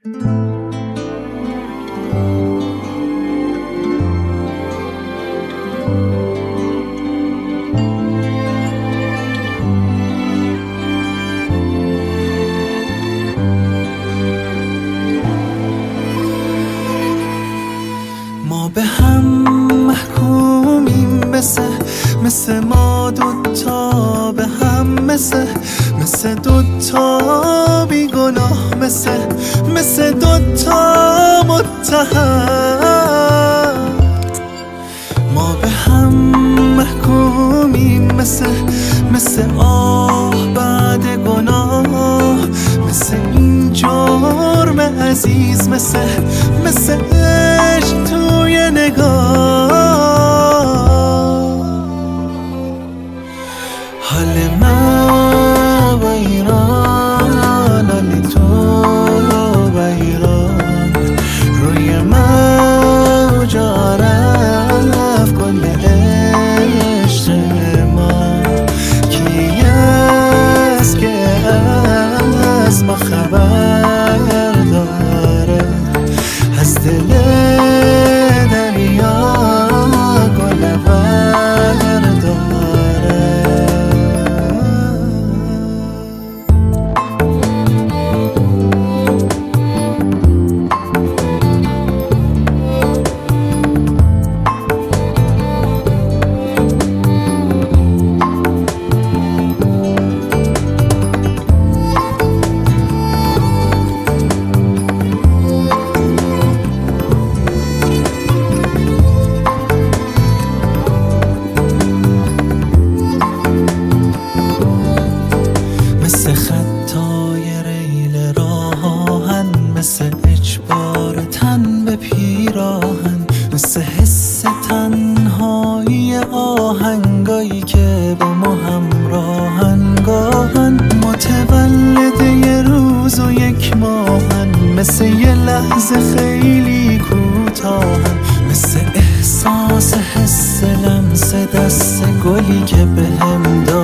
ما به هم محکومیم مثل ما دوتا به هم مثل دوتا بیگناه مثل دوتا متهم. ما به هم محکومیم مثل آه بعد گناه، مثل این جرم عزیز، مثل عشق توی نگاه. حال ما با ایران، حال تو با ایران، روی موج رفت کل عشق ما. کی است که از ما خبر داره، از دل دریا گل برداره. مثل خطای ریل راهن، مثل اجبار تن به پیراهن، مثل حس تنهایی آهنگایی که با ما همراهن. گاهن متولد یه روز و یک ماهن، مثل یه لحظه خیلی کوتاهن، مثل احساس حس لمس دست گلی که بهم